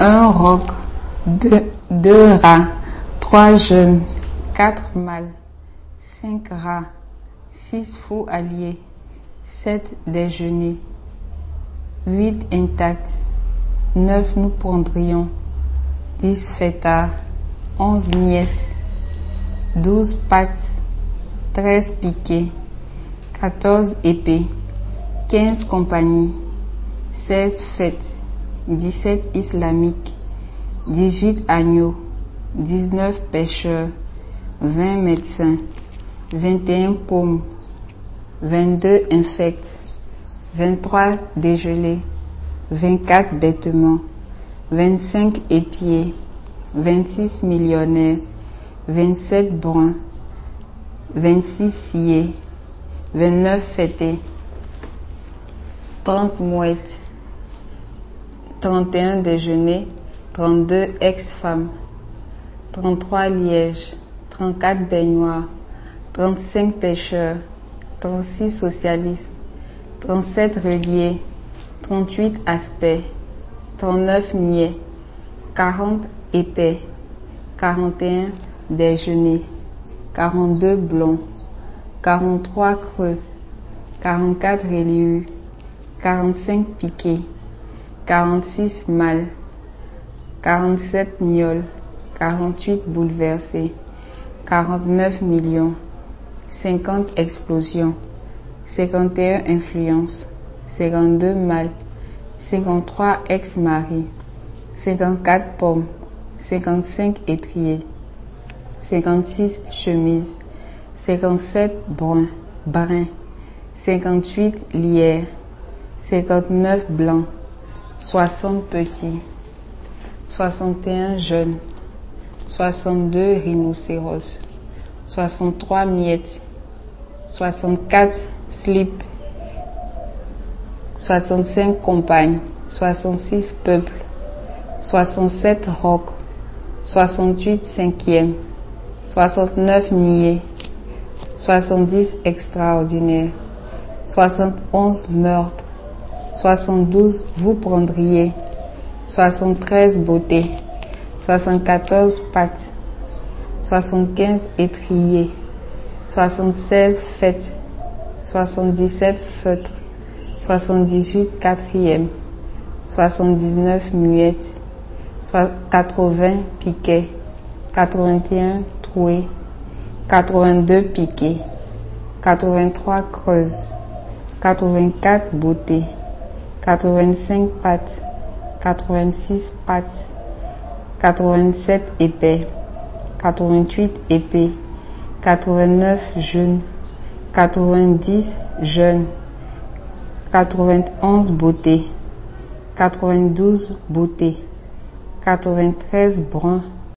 un roc, deux rats, 3 jeunes, 4 mâles, 5 rats, 6 fous alliés, 7 déjeuners, 8 intacts, 9 nous prendrions, 10 fêtards, 11 nièces, 12 pattes, 13 piquets, 14 épées, 15 compagnies, 16 fêtes, 17 islamiques, 18 agneaux, 19 pêcheurs, 20 médecins, 21 paumes, 22 infects, 23 dégelés, 24 bêtements, 25 épiers, 26 millionnaires, 27 bruns, 26 sciés, 29 fêtés, 30 mouettes, 31 déjeuners, 32 ex-femmes, 33 lièges, 34 baignoires, 35 pêcheurs, 36 socialismes, 37 reliés, 38 aspects, 39 niais, 40 épais, 41 déjeuners, 42 blonds, 43 creux, 44 relius, 45 piquets, 46 mâles, 47 mioles, 48 bouleversés, 49 millions, 50 explosions, 51 influences, 52 mâles, 53 ex-maris, 54 pommes, 55 étriers, 56 chemises, 57 bruns, 58 lierres, 59 blancs, 60 petits, 61 jeunes, 62 rhinocéros, 63 miettes, 64 slips, 65 compagnes, 66 peuples, 67 rocs, 68 cinquièmes, 69 niais, 70 extraordinaires, 71 meurtres, 72 vous prendriez, 73 beautés, 74 pattes, 75 étriers, 76 fêtes, 77 feutres, 78 quatrièmes, 79 muettes, 80 piquets, 81 trouées, 82 piquets, 83 creuses, 84 beautés, 85 pattes, 86 pattes, 87 épais, 88 épées, 89 jeunes, 90 jeunes, 91 beautés, 92 beautés, 93 bruns,